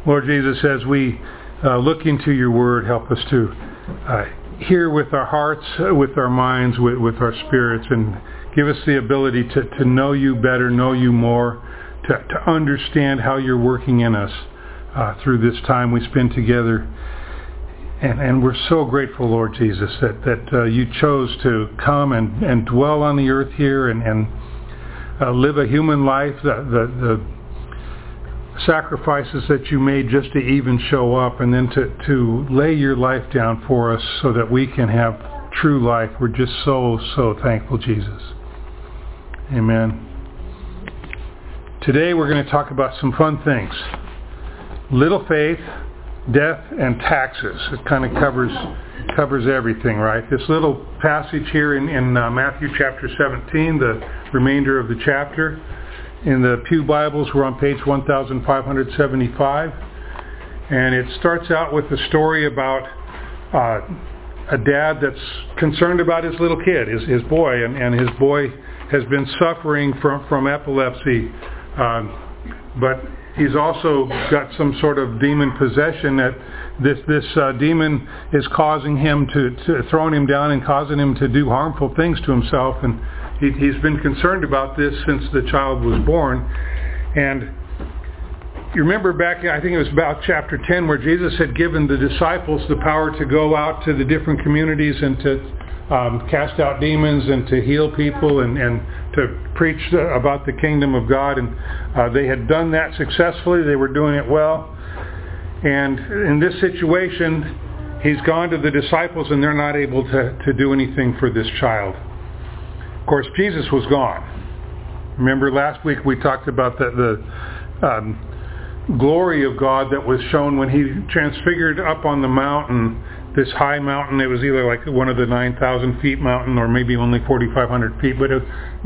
Lord Jesus, as we look into your word, help us to hear with our hearts, with our minds, with our spirits, and give us the ability to know you better, know you more, to understand how you're working in us through this time we spend together. And we're so grateful, Lord Jesus, that you chose to come and dwell on the earth here and live a human life, the sacrifices that you made just to even show up, and then to lay your life down for us so that we can have true life. We're just so thankful, Jesus. Amen. Today we're going to talk about some fun things. Little faith, death, and taxes. It kind of covers everything, right? This little passage here in Matthew chapter 17, the remainder of the chapter. In the Pew Bibles, we're on page 1575. And it starts out with the story about a dad that's concerned about his little kid, his boy, and his boy has been suffering from epilepsy, but he's also got some sort of demon possession that this demon is causing him to throwing him down and causing him to do harmful things to himself, and he's been concerned about this since the child was born. And you remember back, I think it was about chapter 10, where Jesus had given the disciples the power to go out to the different communities and to cast out demons and to heal people and to preach about the kingdom of God. And they had done that successfully. They were doing it well. And in this situation, he's gone to the disciples and they're not able to do anything for this child. Of course, Jesus was gone. Remember last week we talked about the glory of God that was shown when he transfigured up on the mountain, this high mountain. It was either like one of the 9,000 feet mountain or maybe only 4,500 feet, but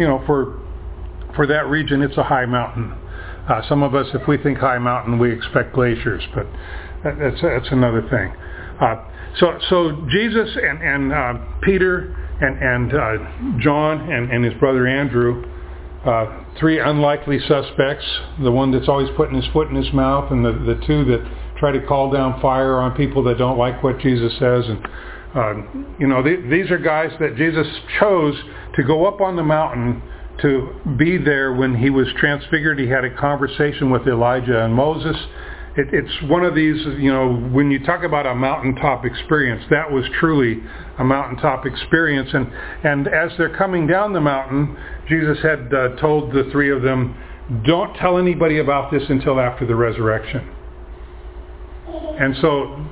for that region it's a high mountain. Some of us, if we think high mountain, we expect glaciers, but that's another thing. So Jesus and Peter and John and his brother Andrew, three unlikely suspects, the one that's always putting his foot in his mouth, and the two that try to call down fire on people that don't like what Jesus says. And these are guys that Jesus chose to go up on the mountain to be there when he was transfigured. He had a conversation with Elijah and Moses. It's one of these, when you talk about a mountaintop experience, that was truly a mountaintop experience. And as they're coming down the mountain, Jesus had told the three of them, don't tell anybody about this until after the resurrection. And so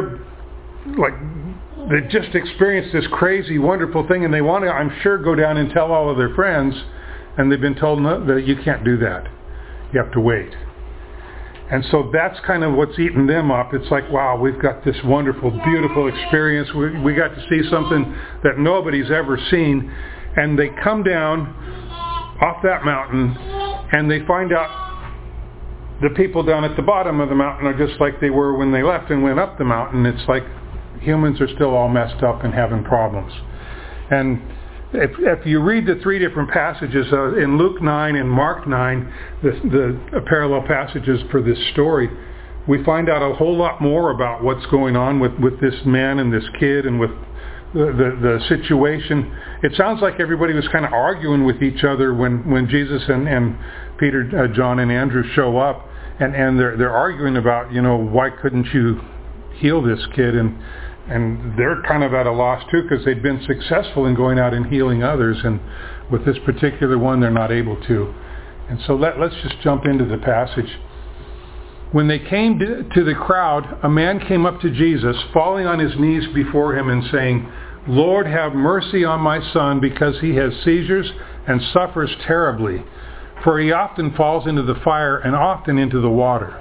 they've just experienced this crazy, wonderful thing, and they want to, I'm sure, go down and tell all of their friends, and they've been told no, that you can't do that. You have to wait. And so that's kind of what's eating them up. It's like, wow, we've got this wonderful, beautiful experience. We got to see something that nobody's ever seen. And they come down off that mountain, and they find out the people down at the bottom of the mountain are just like they were when they left and went up the mountain. It's like humans are still all messed up and having problems. And if you read the three different passages in Luke 9 and Mark 9, the parallel passages for this story, we find out a whole lot more about what's going on with this man and this kid and with the situation. It sounds like everybody was kind of arguing with each other when Jesus and Peter, John, and Andrew show up, and they're arguing about, why couldn't you heal this kid? And they're kind of at a loss too, because they've been successful in going out and healing others, and with this particular one they're not able to. And so let's just jump into the passage. When they came to the crowd, a man came up to Jesus, falling on his knees before him and saying, Lord, have mercy on my son, because he has seizures and suffers terribly, for he often falls into the fire and often into the water.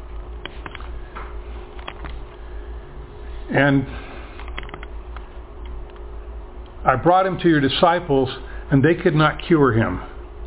And I brought him to your disciples, and they could not cure him.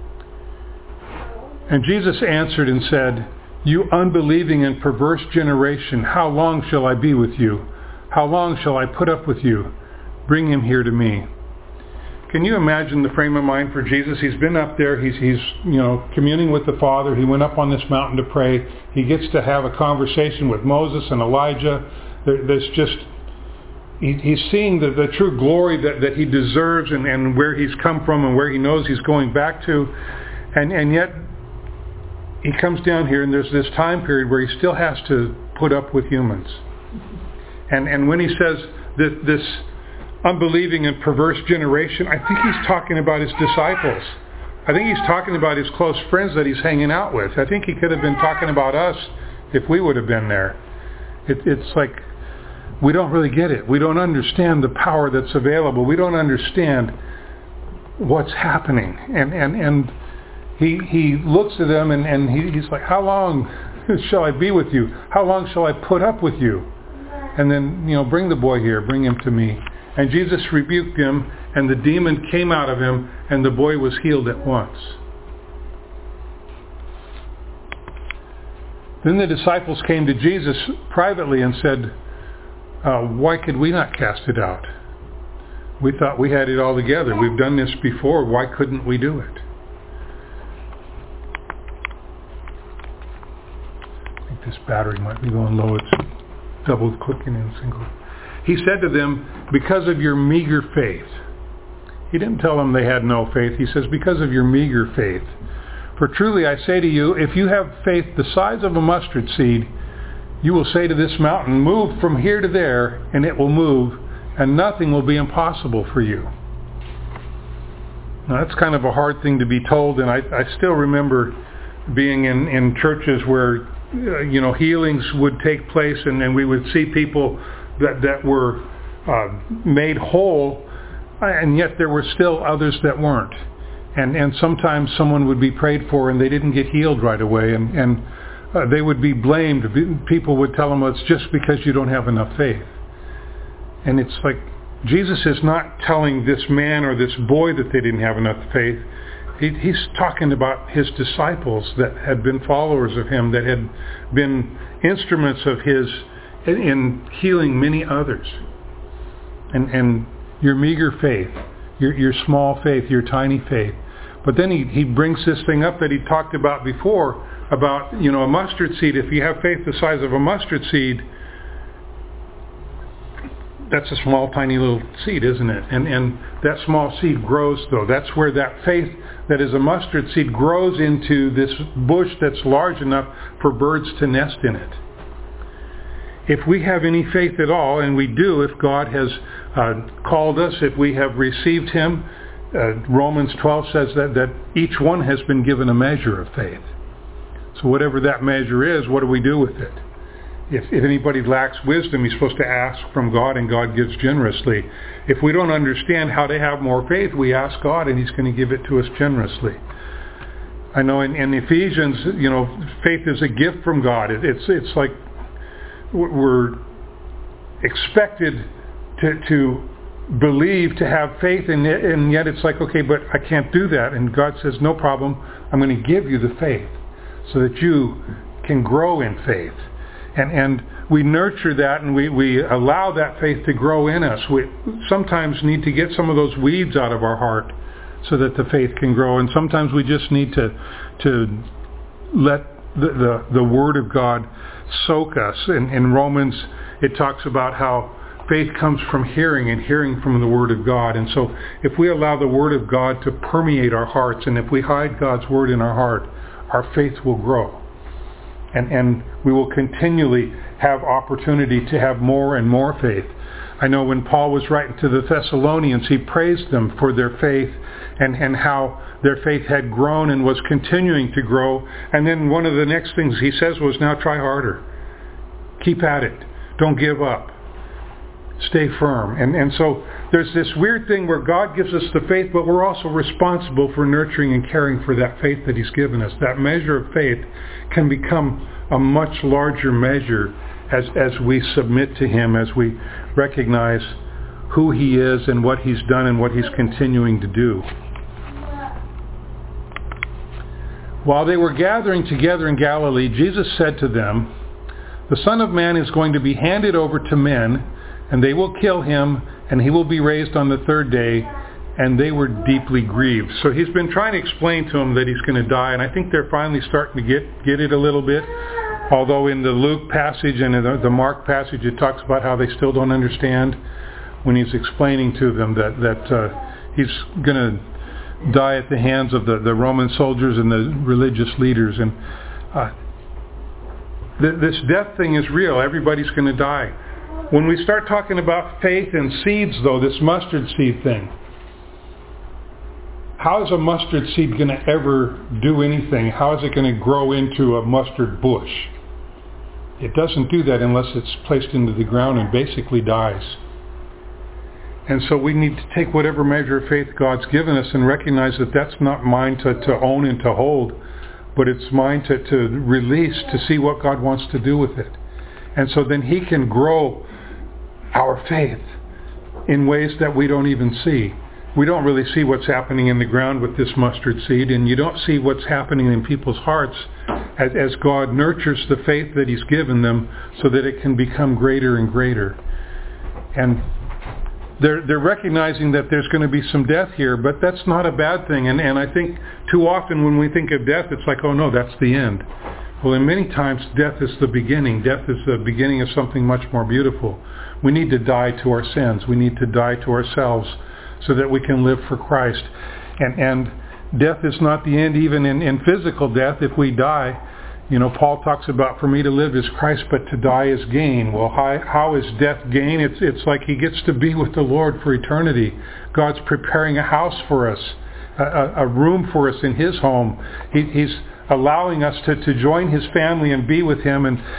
And Jesus answered and said, You unbelieving and perverse generation, how long shall I be with you? How long shall I put up with you? Bring him here to me. can you imagine the frame of mind for Jesus? He's been up there. He's communing with the Father. He went up on this mountain to pray. He gets to have a conversation with Moses and Elijah. He's seeing the true glory that he deserves and where he's come from and where he knows he's going back to. And yet he comes down here and there's this time period where he still has to put up with humans. And when he says this unbelieving and perverse generation, I think he's talking about his disciples. I think he's talking about his close friends that he's hanging out with. I think he could have been talking about us if we would have been there. It's like we don't really get it. We don't understand the power that's available. We don't understand what's happening. And he looks at them and he's like, how long shall I be with you? How long shall I put up with you? And then, bring the boy here, bring him to me. And Jesus rebuked him, and the demon came out of him, and the boy was healed at once. Then the disciples came to Jesus privately and said, why could we not cast it out? We thought we had it all together. We've done this before. Why couldn't we do it? I think this battery might be going low. It's double clicking in single. He said to them, because of your meager faith. He didn't tell them they had no faith. He says, because of your meager faith. For truly I say to you, if you have faith the size of a mustard seed, you will say to this mountain, move from here to there, and it will move, and nothing will be impossible for you. Now that's kind of a hard thing to be told, and I still remember being in churches where healings would take place, and we would see people that were made whole, and yet there were still others that weren't. And sometimes someone would be prayed for and they didn't get healed right away, and they would be blamed. People would tell them, well, it's just because you don't have enough faith. And it's like, Jesus is not telling this man or this boy that they didn't have enough faith. He's talking about his disciples that had been followers of him, that had been instruments of his in healing many others. And your meager faith, your small faith, your tiny faith. But then he brings this thing up that he talked about before, about, a mustard seed. If you have faith the size of a mustard seed, that's a small, tiny little seed, isn't it? And that small seed grows, though. That's where that faith that is a mustard seed grows into this bush that's large enough for birds to nest in it. If we have any faith at all, and we do, if God has called us, if we have received him, Romans 12 says that each one has been given a measure of faith. So whatever that measure is, what do we do with it? If anybody lacks wisdom, he's supposed to ask from God, and God gives generously. If we don't understand how to have more faith, we ask God, and he's going to give it to us generously. I know in Ephesians, faith is a gift from God. It's like we're expected to believe, to have faith, and yet it's like, okay, but I can't do that. And God says, no problem, I'm going to give you the faith so that you can grow in faith. And we nurture that, and we allow that faith to grow in us. We sometimes need to get some of those weeds out of our heart so that the faith can grow. And sometimes we just need to let the Word of God soak us. In Romans, it talks about how faith comes from hearing, and hearing from the Word of God. And so if we allow the Word of God to permeate our hearts, and if we hide God's Word in our heart, our faith will grow. And we will continually have opportunity to have more and more faith. I know when Paul was writing to the Thessalonians, he praised them for their faith and how their faith had grown and was continuing to grow. And then one of the next things he says was, now try harder. Keep at it. Don't give up. Stay firm. And so there's this weird thing where God gives us the faith, but we're also responsible for nurturing and caring for that faith that he's given us. That measure of faith can become a much larger measure as we submit to him, as we recognize who he is and what he's done and what he's continuing to do. While they were gathering together in Galilee, Jesus said to them, the Son of Man is going to be handed over to men, and they will kill him, and he will be raised on the third day. and they were deeply grieved. So he's been trying to explain to them that he's going to die, and I think they're finally starting to get it a little bit. Although in the Luke passage and in the Mark passage, it talks about how they still don't understand when he's explaining to them that he's going to die at the hands of the Roman soldiers and the religious leaders. And this death thing is real. Everybody's going to die. When we start talking about faith and seeds, though, this mustard seed thing, how is a mustard seed going to ever do anything? How is it going to grow into a mustard bush? It doesn't do that unless it's placed into the ground and basically dies. And so we need to take whatever measure of faith God's given us and recognize that that's not mine to own and to hold, but it's mine to release, to see what God wants to do with it. And so then He can grow our faith in ways that we don't even see. We don't really see what's happening in the ground with this mustard seed, and you don't see what's happening in people's hearts as God nurtures the faith that He's given them so that it can become greater and greater. And they're recognizing that there's going to be some death here, but that's not a bad thing. And I think too often when we think of death, it's like, oh no, that's the end. Well, in many times, death is the beginning. Death is the beginning of something much more beautiful. We need to die to our sins. We need to die to ourselves so that we can live for Christ. And death is not the end, even in physical death. If we die, Paul talks about, for me to live is Christ, but to die is gain. Well, how is death gain? It's like he gets to be with the Lord for eternity. God's preparing a house for us, a room for us in His home. He's allowing us to join His family and be with Him. And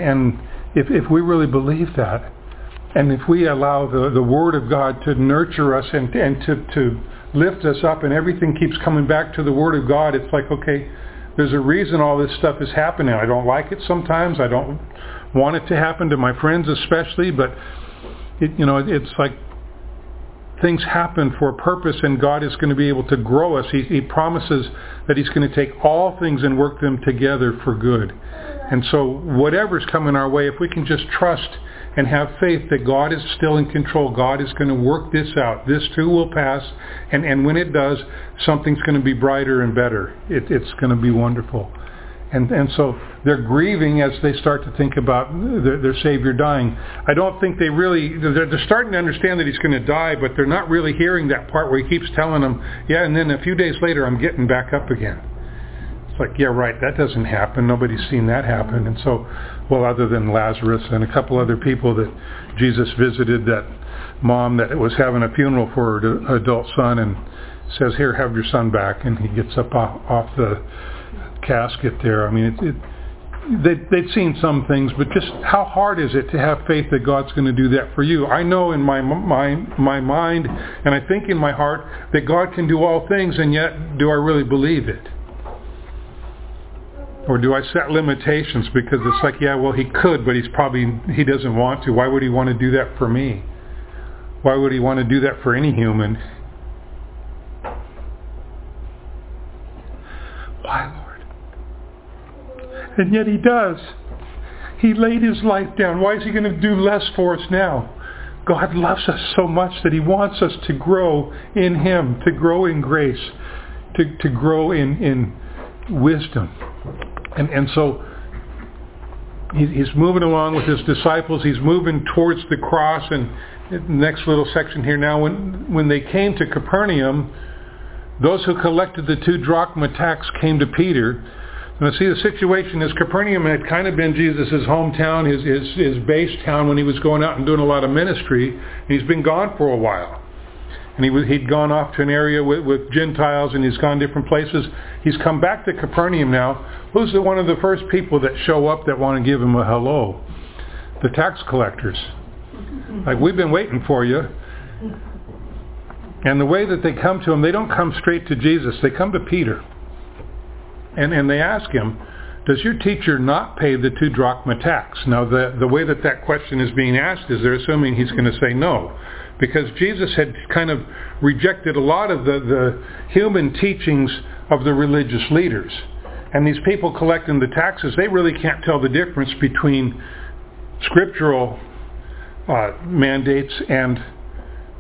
if we really believe that, and if we allow the Word of God to nurture us and to lift us up, and everything keeps coming back to the Word of God, it's like, okay, there's a reason all this stuff is happening. I don't like it sometimes. I don't want it to happen to my friends especially, but it's like things happen for a purpose, and God is going to be able to grow us. He promises that He's going to take all things and work them together for good. And so whatever's coming our way, if we can just trust and have faith that God is still in control, God is going to work this out. This too will pass, and when it does, something's going to be brighter and better. It's going to be wonderful. And so they're grieving as they start to think about their Savior dying. I don't think they're starting to understand that He's going to die, but they're not really hearing that part where He keeps telling them, yeah, and then a few days later I'm getting back up again. It's like, yeah, right, that doesn't happen. Nobody's seen that happen. And so, well, other than Lazarus and a couple other people that Jesus visited, that mom that was having a funeral for her adult son, and says, here, have your son back. And he gets up off the casket there. I mean, they'd seen some things, but just how hard is it to have faith that God's going to do that for you? I know in my mind, and I think in my heart, that God can do all things, and yet do I really believe it? Or do I set limitations because it's like, yeah, well, He could, but He doesn't want to. Why would He want to do that for me? Why would He want to do that for any human? Why, Lord? And yet He does. He laid His life down. Why is He going to do less for us now? God loves us so much that He wants us to grow in Him, to grow in grace, to grow in wisdom. And so He's moving along with His disciples. He's moving towards the cross. And the next little section here now, when they came to Capernaum, those who collected the 2 drachma tax came to Peter. Now see, the situation is Capernaum had kind of been Jesus' hometown, his base town when He was going out and doing a lot of ministry. And He's been gone for a while. And he'd gone off to an area with Gentiles, and he's gone different places. He's come back to Capernaum now. Who's one of the first people that show up that want to give Him a hello? The tax collectors. Like, we've been waiting for you. And the way that they come to Him, they don't come straight to Jesus. They come to Peter. And they ask him, does your teacher not pay the 2 drachma tax? Now, the way that question is being asked is they're assuming he's going to say no. Because Jesus had kind of rejected a lot of the human teachings of the religious leaders. And these people collecting the taxes, they really can't tell the difference between scriptural mandates and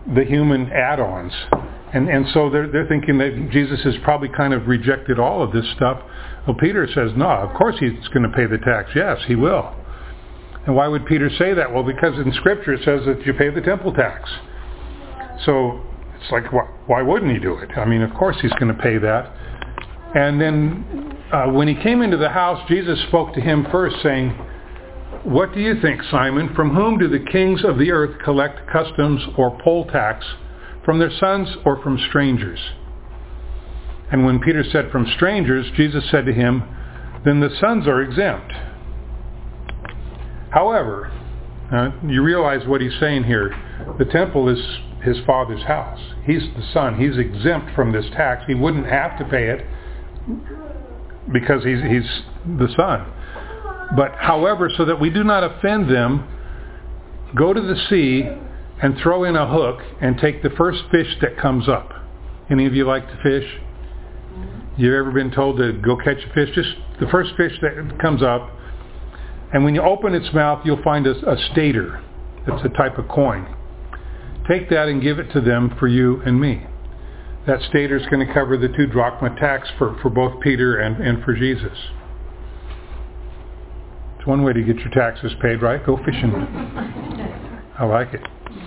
the human add-ons. And so they're thinking that Jesus has probably kind of rejected all of this stuff. Well, Peter says, no, of course he's going to pay the tax. Yes, he will. And why would Peter say that? Well, because in Scripture it says that you pay the temple tax. So it's like, why wouldn't he do it? I mean, of course he's going to pay that. And then when he came into the house, Jesus spoke to him first, saying, "What do you think, Simon? From whom do the kings of the earth collect customs or poll tax? From their sons or from strangers?" And when Peter said from strangers, Jesus said to him, "Then the sons are exempt." However, you realize what he's saying here. The temple is his father's house. He's the son. He's exempt from this tax. He wouldn't have to pay it because he's the son. But however, so that we do not offend them, go to the sea and throw in a hook and take the first fish that comes up. Any of you like to fish? You've ever been told to go catch a fish? Just the first fish that comes up. And when you open its mouth, you'll find a stater. It's a type of coin. Take that and give it to them for you and me. That stater is going to cover the 2 drachma tax for both Peter and for Jesus. It's one way to get your taxes paid, right? Go fishing. I like it.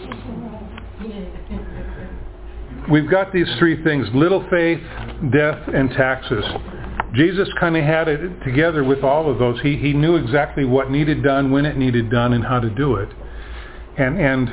We've got these 3 things: little faith, death, and taxes. Jesus kind of had it together with all of those. He knew exactly what needed done, when it needed done, and how to do it. And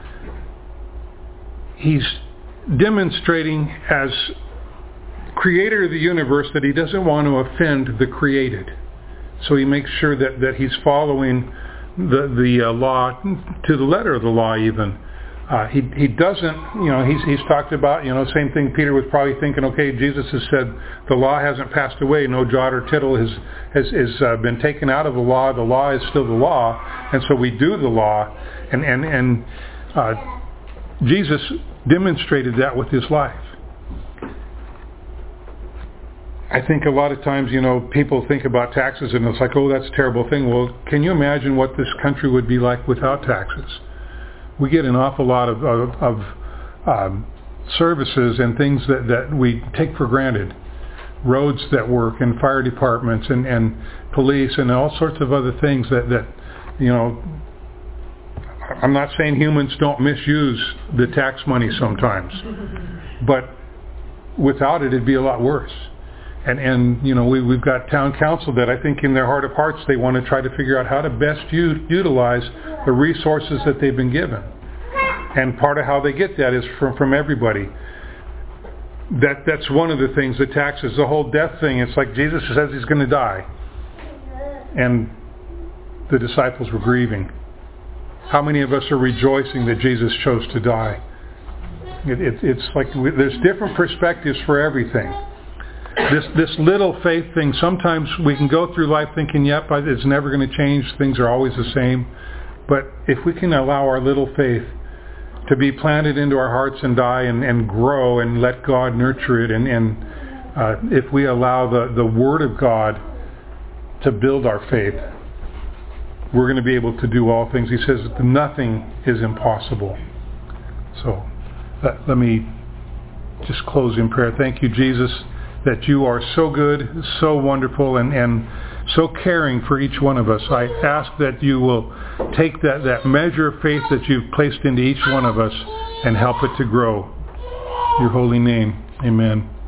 he's demonstrating as creator of the universe that he doesn't want to offend the created. So he makes sure that he's following the law to the letter of the law even. He doesn't, he's talked about, same thing Peter was probably thinking, okay, Jesus has said the law hasn't passed away, no jot or tittle has been taken out of the law is still the law, and so we do the law, and Jesus demonstrated that with his life. I think a lot of times, people think about taxes and it's like, oh, that's a terrible thing. Well, can you imagine what this country would be like without taxes? We get an awful lot of services and things that we take for granted. Roads that work, and fire departments, and police, and all sorts of other things that I'm not saying humans don't misuse the tax money sometimes, but without it, it'd be a lot worse. And we've got town council that I think in their heart of hearts they want to try to figure out how to best utilize the resources that they've been given. And part of how they get that is from everybody. That's one of the things, the taxes, the whole death thing. It's like Jesus says he's going to die. And the disciples were grieving. How many of us are rejoicing that Jesus chose to die? It's like there's different perspectives for everything. This little faith thing, sometimes we can go through life thinking, yep, it's never going to change, things are always the same. But if we can allow our little faith to be planted into our hearts and die and grow and let God nurture it, and if we allow the Word of God to build our faith, we're going to be able to do all things. He says that nothing is impossible. So let me just close in prayer. Thank you, Jesus, that you are so good, so wonderful, and so caring for each one of us. I ask that you will take that measure of faith that you've placed into each one of us and help it to grow. In your holy name, amen.